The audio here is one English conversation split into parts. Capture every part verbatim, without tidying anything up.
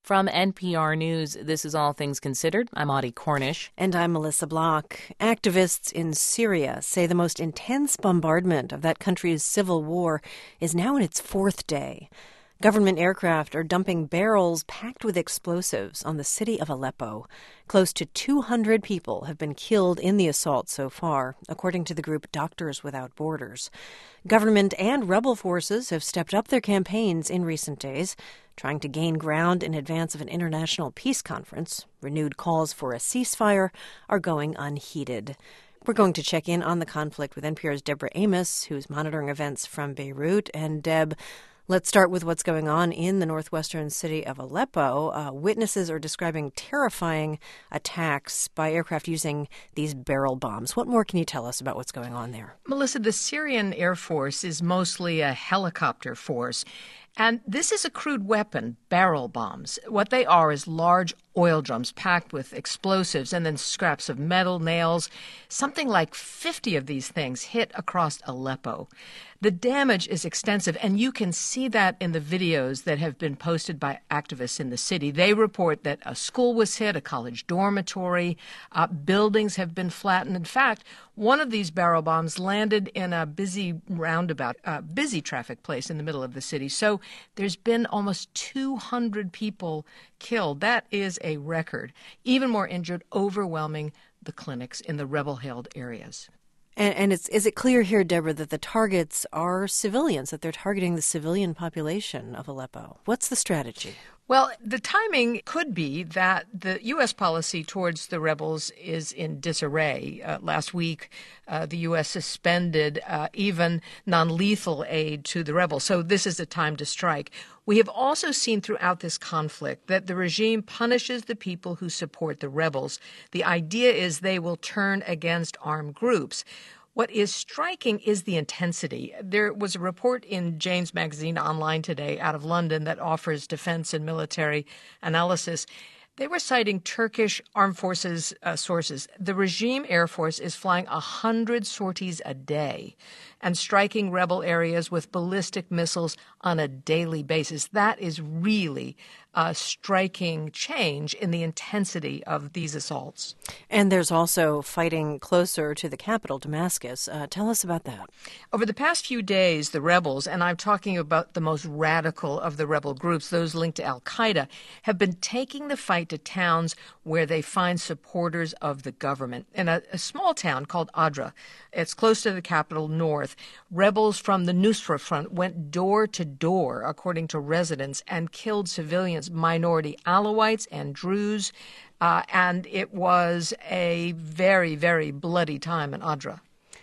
From N P R News, this is All Things Considered. I'm Audie Cornish. And I'm Melissa Block. Activists in Syria say the most intense bombardment of that country's civil war is now in its fourth day. Government aircraft are dumping barrels packed with explosives on the city of Aleppo. Close to two hundred people have been killed in the assault so far, according to the group Doctors Without Borders. Government and rebel forces have stepped up their campaigns in recent days, trying to gain ground in advance of an international peace conference. Renewed calls for a ceasefire are going unheeded. We're going to check in on the conflict with N P R's Deborah Amos, who's monitoring events from Beirut. And Deb, let's start with what's going on in the northwestern city of Aleppo. Uh, witnesses are describing terrifying attacks by aircraft using these barrel bombs. What more can you tell us about what's going on there? Melissa, the Syrian Air Force is mostly a helicopter force. And this is a crude weapon, barrel bombs. What they are is large oil drums packed with explosives and then scraps of metal, nails. Something like fifty of these things hit across Aleppo. The damage is extensive, and you can see that in the videos that have been posted by activists in the city. They report that a school was hit, a college dormitory, uh, buildings have been flattened. In fact, one of these barrel bombs landed in a busy roundabout, uh, busy traffic place in the middle of the city. So there's been almost two hundred people killed. That is a record. Even more injured, overwhelming the clinics in the rebel-held areas. And, and it's, is it clear here, Deborah, that the targets are civilians, that they're targeting the civilian population of Aleppo? What's the strategy? Well, the timing could be that the U S policy towards the rebels is in disarray. Uh, last week, uh, the U S suspended uh, even non-lethal aid to the rebels. So this is the time to strike. We have also seen throughout this conflict that the regime punishes the people who support the rebels. The idea is they will turn against armed groups. What is striking is the intensity. There was a report in Jane's Magazine Online today out of London that offers defense and military analysis. They were citing Turkish armed forces uh, sources. The regime Air Force is flying one hundred sorties a day and striking rebel areas with ballistic missiles on a daily basis. That is really a striking change in the intensity of these assaults. And there's also fighting closer to the capital, Damascus. Uh, tell us about that. Over the past few days, the rebels, and I'm talking about the most radical of the rebel groups, those linked to al-Qaeda, have been taking the fight to towns where they find supporters of the government. In a, a small town called Adra, it's close to the capital north, rebels from the Nusra Front went door to door, according to residents, and killed civilians, minority Alawites and Druze, uh, and it was a very, very bloody time in Adra.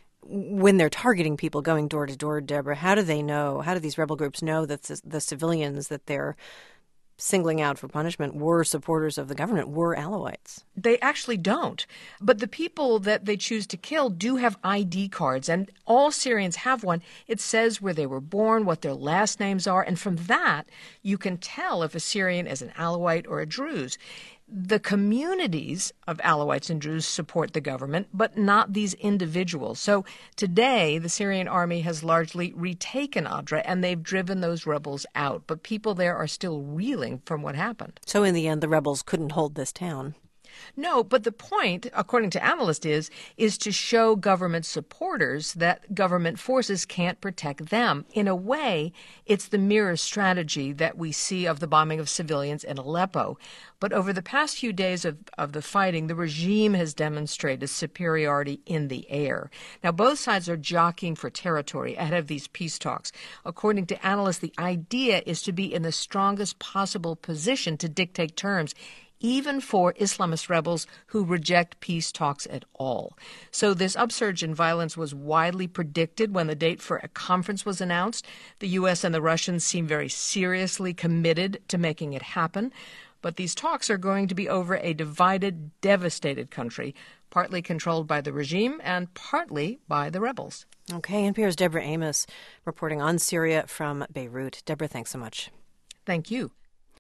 When they're targeting people going door to door, Deborah, how do they know, how do these rebel groups know that the, the civilians that they're singling out for punishment were supporters of the government, were Alawites? They actually don't. But the people that they choose to kill do have I D cards, and all Syrians have one. It says where they were born, what their last names are, and from that, you can tell if a Syrian is an Alawite or a Druze. The communities of Alawites and Druze support the government, but not these individuals. So today, the Syrian army has largely retaken Adra, and they've driven those rebels out. But people there are still reeling from what happened. So in the end, the rebels couldn't hold this town. No, but the point, according to analysts, is is to show government supporters that government forces can't protect them. In a way, it's the mirror strategy that we see of the bombing of civilians in Aleppo. But over the past few days of, of the fighting, the regime has demonstrated superiority in the air. Now, both sides are jockeying for territory ahead of these peace talks. According to analysts, the idea is to be in the strongest possible position to dictate terms, even for Islamist rebels who reject peace talks at all. So this upsurge in violence was widely predicted when the date for a conference was announced. The U S and the Russians seem very seriously committed to making it happen. But these talks are going to be over a divided, devastated country, partly controlled by the regime and partly by the rebels. Okay, N P R's Deborah Amos reporting on Syria from Beirut. Deborah, thanks so much. Thank you.